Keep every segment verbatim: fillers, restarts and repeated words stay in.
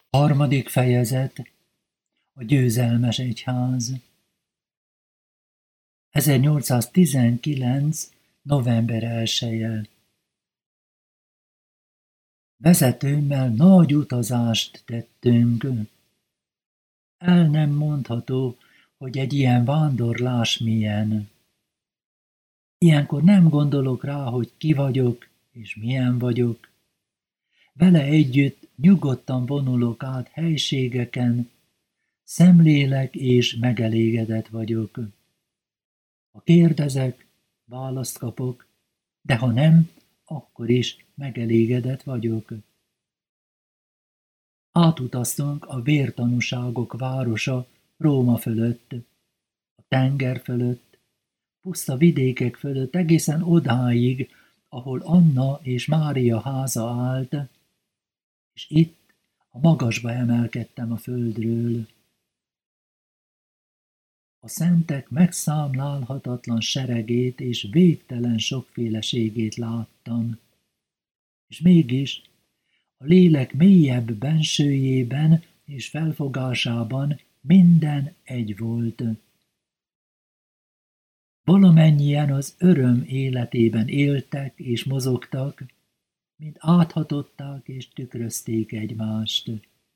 Harmadik fejezet. A győzelmes egyház. ezernyolcszáztizenkilenc. november elseje. Vezetőmmel nagy utazást tettünk. El nem mondható, hogy egy ilyen vándorlás milyen. Ilyenkor nem gondolok rá, hogy ki vagyok, és milyen vagyok. Vele együtt nyugodtan vonulok át helységeken, szemlélek és megelégedett vagyok. Ha kérdezek, választ kapok, de ha nem, akkor is megelégedett vagyok. Átutaztunk a vértanúságok városa Róma fölött, a tenger fölött, puszta vidékek fölött egészen odáig, ahol Anna és Mária háza állt, és itt a magasba emelkedtem a földről. A szentek megszámlálhatatlan seregét és végtelen sokféleségét láttam, és mégis a lélek mélyebb bensőjében és felfogásában minden egy volt. Valamennyien az öröm életében éltek és mozogtak, mint áthatották és tükrözték egymást.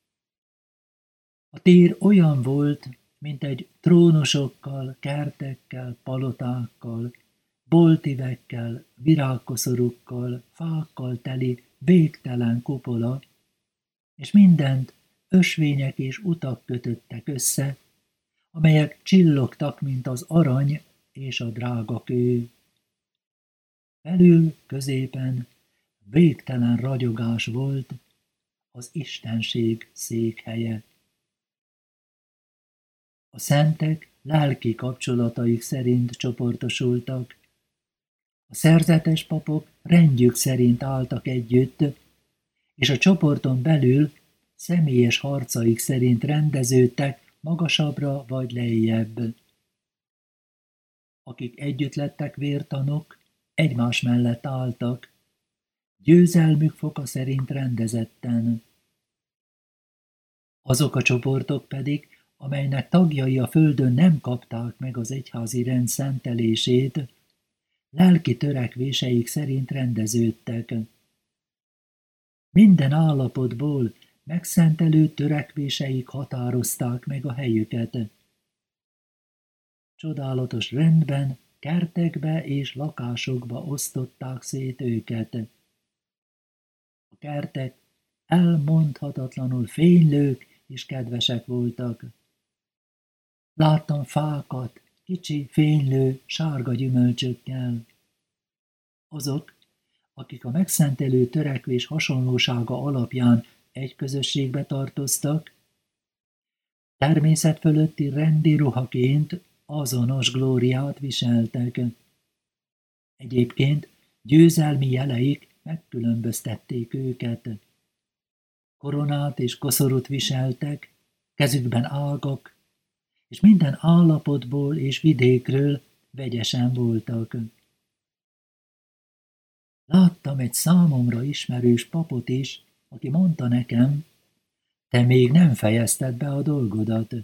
A tér olyan volt, mint egy trónusokkal, kertekkel, palotákkal, boltivekkel, virágkoszorúkkal, fákkal teli végtelen kupola, és mindent ösvények és utak kötöttek össze, amelyek csillogtak, mint az arany és a drága kő. Felül, középen végtelen ragyogás volt, az istenség székhelye. A szentek lelki kapcsolataik szerint csoportosultak. A szerzetes papok rendjük szerint álltak együtt, és a csoporton belül személyes harcaik szerint rendeződtek magasabbra vagy lejjebb. Akik együtt lettek vértanúk, egymás mellett álltak, győzelmük foka szerint rendezetten. Azok a csoportok pedig, amelynek tagjai a földön nem kapták meg az egyházi rend szentelését, lelki törekvéseik szerint rendeződtek. Minden állapotból megszentelő törekvéseik határozták meg a helyüket. Csodálatos rendben, kertekbe és lakásokba osztották szét őket. A kertek elmondhatatlanul fénylők és kedvesek voltak. Láttam fákat, kicsi, fénylő, sárga gyümölcsökkel. Azok, akik a megszentelő törekvés hasonlósága alapján egy közösségbe tartoztak, természet fölötti rendi ruhaként azonos glóriát viseltek. Egyébként győzelmi jeleik megkülönböztették őket. Koronát és koszorút viseltek, kezükben ágak, és minden állapotból és vidékről vegyesen voltak. Láttam egy számomra ismerős papot is, aki mondta nekem, te még nem fejezted be a dolgodat.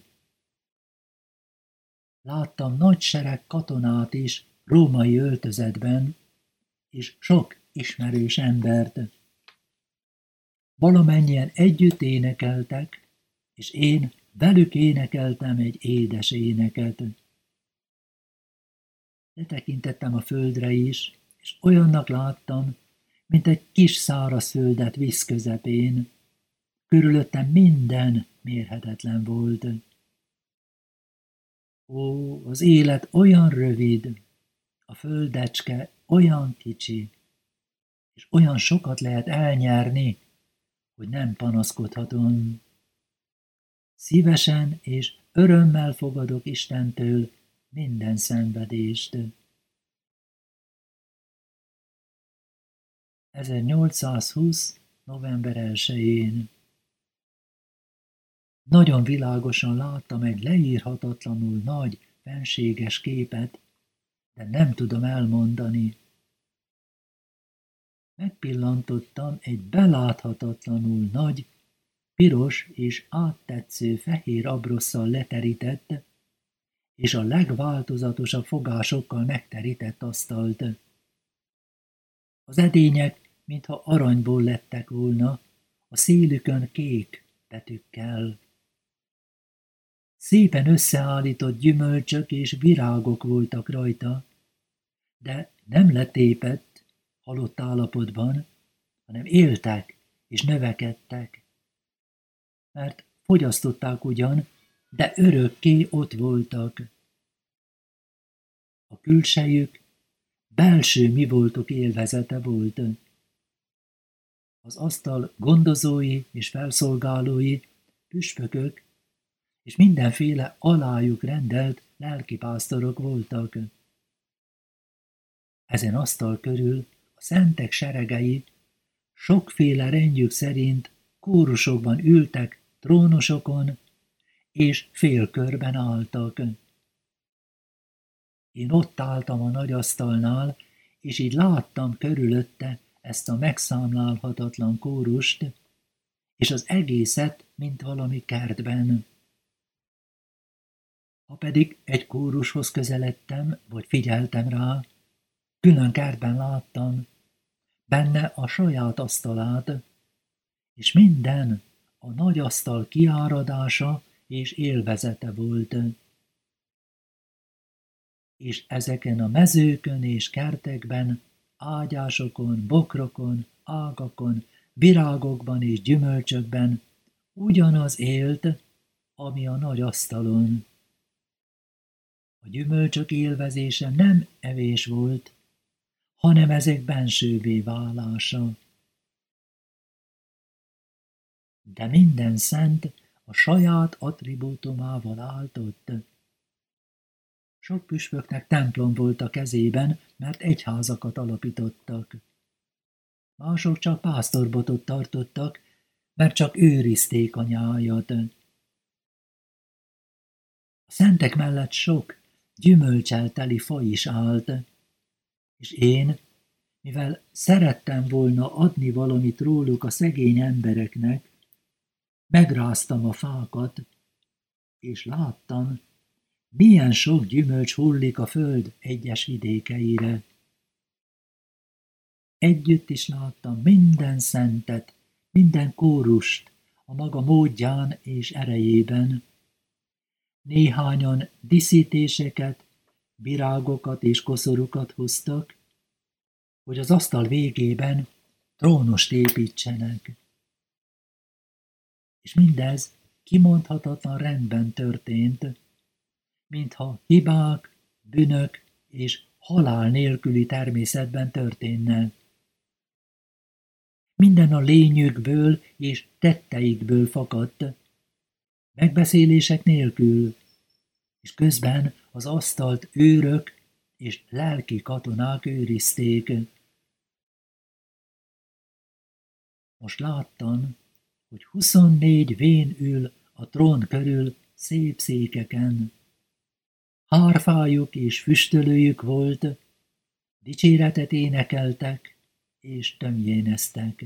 Láttam nagy sereg katonát is római öltözetben, és sok ismerős embert. Valamennyien együtt énekeltek, és én velük énekeltem egy édes éneket. Letekintettem a földre is, és olyannak láttam, mint egy kis szárazföldet víz közepén. Körülöttem minden mérhetetlen volt. Ó, az élet olyan rövid, a földecske olyan kicsi, és olyan sokat lehet elnyerni, hogy nem panaszkodhatom. Szívesen és örömmel fogadok Istentől minden szenvedést. ezernyolcszázhúsz. november elsején. Nagyon világosan láttam egy leírhatatlanul nagy, fenséges képet, de nem tudom elmondani. Megpillantottam egy beláthatatlanul nagy, piros és áttetsző fehér abrosszal leterített, és a legváltozatosabb fogásokkal megterített asztalt. Az edények, mintha aranyból lettek volna, a szélükön kék betűkkel. Szépen összeállított gyümölcsök és virágok voltak rajta, de nem letépett, halott állapotban, hanem éltek és növekedtek. Mert fogyasztották ugyan, de örökké ott voltak. A külsejük belső mi voltok élvezete volt. Az asztal gondozói és felszolgálói, püspökök, és mindenféle alájuk rendelt lelkipásztorok voltak. Ezen asztal körül a szentek seregei sokféle rendjük szerint kórusokban ültek trónosokon, és félkörben álltak. Én ott álltam a nagy asztalnál, és így láttam körülötte ezt a megszámlálhatatlan kórust, és az egészet, mint valami kertben. Ha pedig egy kórushoz közeledtem, vagy figyeltem rá, külön kertben láttam, benne a saját asztalát, és minden a nagy asztal kiáradása és élvezete volt. És ezeken a mezőkön és kertekben, ágyásokon, bokrokon, ágakon, virágokban és gyümölcsökben ugyanaz élt, ami a nagy asztalon. A gyümölcsök élvezése nem evés volt, hanem ezek bensővé válása. De minden szent a saját attribútumával állt ott. Sok püspöknek templom volt a kezében, mert egyházakat alapítottak. Mások csak pásztorbotot tartottak, mert csak őrizték a nyájat. A szentek mellett sok gyümölccsel teli fa is állt, és én, mivel szerettem volna adni valamit róluk a szegény embereknek, megráztam a fákat, és láttam, milyen sok gyümölcs hullik a föld egyes vidékeire. Együtt is láttam minden szentet, minden kórust a maga módján és erejében. Néhányan díszítéseket, virágokat és koszorúkat hoztak, hogy az asztal végében trónost építsenek. És mindez kimondhatatlan rendben történt, mintha hibák, bűnök és halál nélküli természetben történne. Minden a lényükből és tetteikből fakadt, megbeszélések nélkül, és közben az asztalt őrök és lelki katonák őrizték. Most láttam, hogy huszonnégy vén ül a trón körül szép székeken. Hárfájuk és füstölőjük volt, dicséretet énekeltek és tömjéneztek.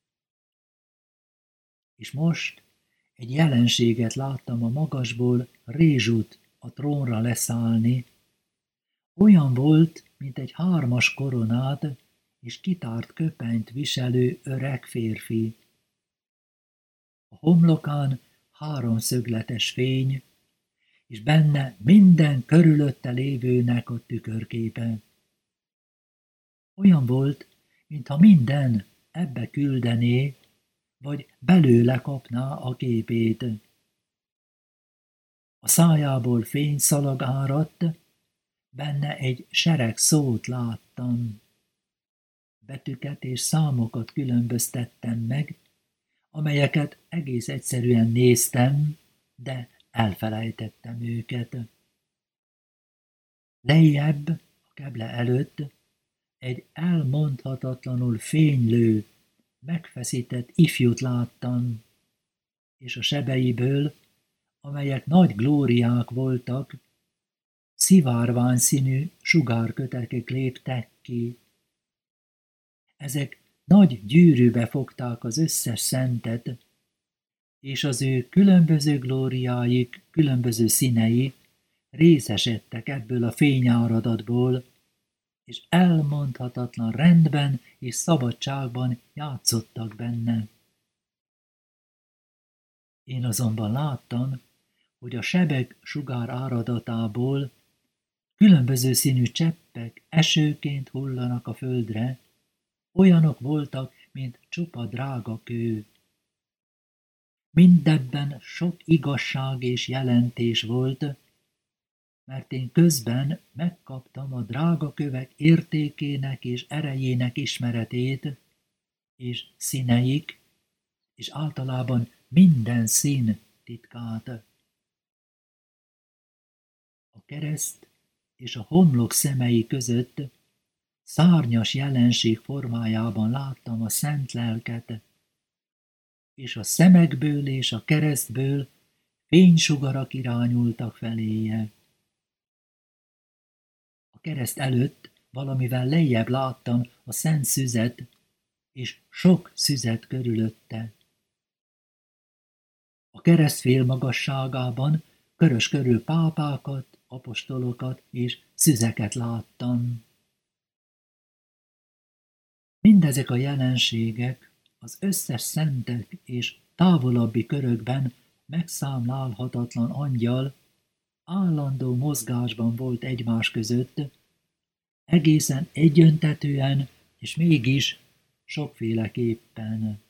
És most egy jelenséget láttam a magasból rézsút a trónra leszállni. Olyan volt, mint egy hármas koronát és kitárt köpenyt viselő öreg férfi. A homlokán háromszögletes fény, és benne minden körülötte lévőnek a tükörképe. Olyan volt, mintha minden ebbe küldené, vagy belőle kapná a képét. A szájából fényszalag áradt, benne egy sereg szót láttam. Betűket és számokat különböztettem meg, amelyeket egész egyszerűen néztem, de elfelejtettem őket. Lejjebb, a keble előtt, egy elmondhatatlanul fénylő, megfeszített ifjút láttam, és a sebeiből, amelyek nagy glóriák voltak, szivárvány színű sugárkötekek léptek ki. Ezek nagy gyűrűbe fogták az összes szentet, és az ő különböző glóriáik, különböző színei részesedtek ebből a fényáradatból, és elmondhatatlan rendben és szabadságban játszottak benne. Én azonban láttam, hogy a sebek sugár áradatából különböző színű cseppek esőként hullanak a földre, olyanok voltak, mint csupa drága kő. Mindebben sok igazság és jelentés volt, mert én közben megkaptam a drága kövek értékének és erejének ismeretét, és színeik, és általában minden szín titkát. A kereszt és a homlok szemei között szárnyas jelenség formájában láttam a szent lelket, és a szemekből és a keresztből fénysugarak irányultak feléje. A kereszt előtt valamivel lejjebb láttam a szent szüzet, és sok szüzet körülötte. A kereszt félmagasságában körös körül pápákat, apostolokat és szüzeket láttam. Mindezek a jelenségek az összes szentek és távolabbi körökben megszámlálhatatlan angyal állandó mozgásban volt egymás között, egészen egyöntetűen és mégis sokféleképpen.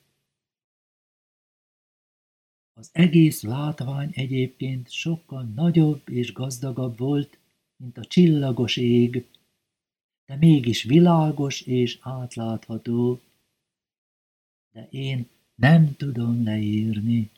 Az egész látvány egyébként sokkal nagyobb és gazdagabb volt, mint a csillagos ég, de mégis világos és átlátható, de én nem tudom leírni.